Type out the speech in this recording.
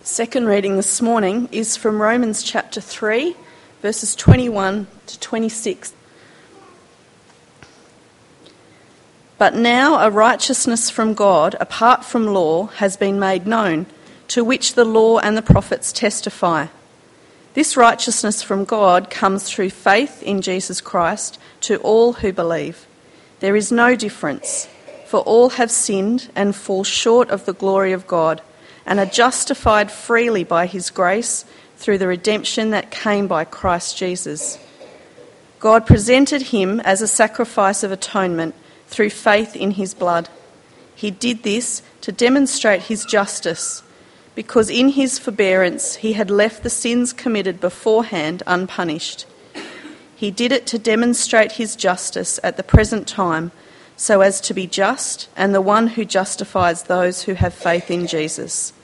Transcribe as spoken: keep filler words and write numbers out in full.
Second reading this morning is from Romans chapter three, verses twenty-one to twenty-six. But now a righteousness from God, apart from law, has been made known, to which the law and the prophets testify. This righteousness from God comes through faith in Jesus Christ to all who believe. There is no difference, for all have sinned and fall short of the glory of God, and are justified freely by his grace through the redemption that came by Christ Jesus. God presented him as a sacrifice of atonement through faith in his blood. He did this to demonstrate his justice, because in his forbearance he had left the sins committed beforehand unpunished. He did it to demonstrate his justice at the present time, so as to be just and the one who justifies those who have faith in Jesus.